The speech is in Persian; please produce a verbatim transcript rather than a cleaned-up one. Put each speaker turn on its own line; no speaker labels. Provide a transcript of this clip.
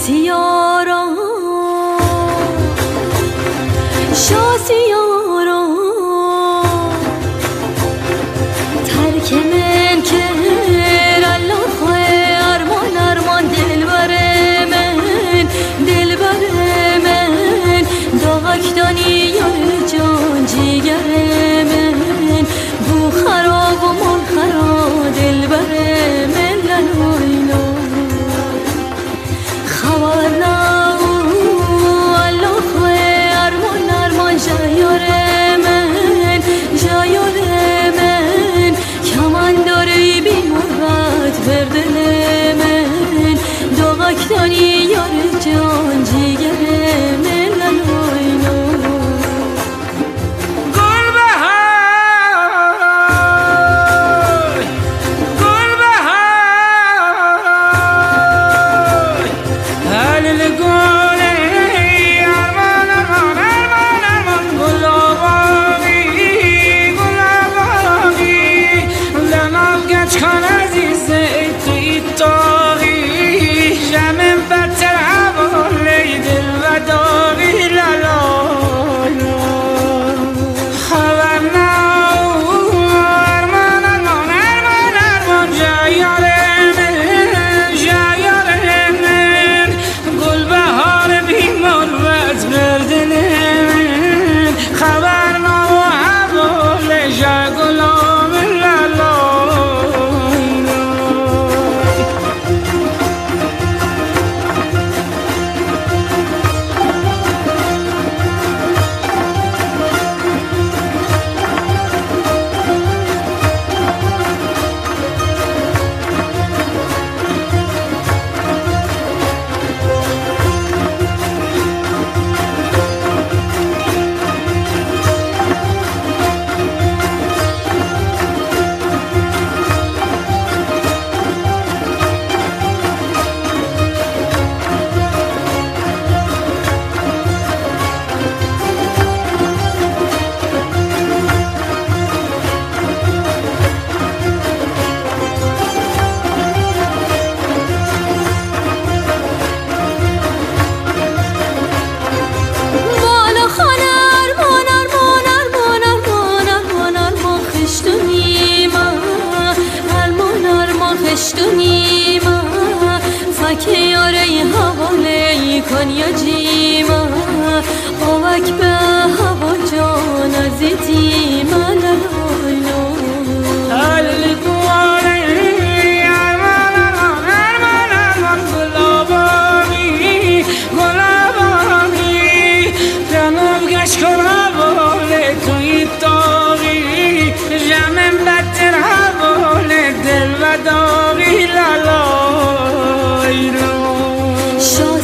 شاسیارا شاسیارا ترک من کرد الله خواه ارمان ارمان دلبر من دلبر من داغکدانی یار جان جیگر من بو خراب و من خراب دلبر من لالویلو خبر نبو الله خواه ارمان ارمان جایار من جایار من کمان داری بی مربت بر دل من داغکدانی یار جان جیگر من لالویلو خشتونیما فکر یاری حوالی کن یا جیما آوک به هوا جان عزیزیما لالو
هل دواری ارمان ارمان ارمان گلابانی گلابانی جنوب گشت کن حوالی توی داغی جمن بدتر حوالی دل و داغی لالای رو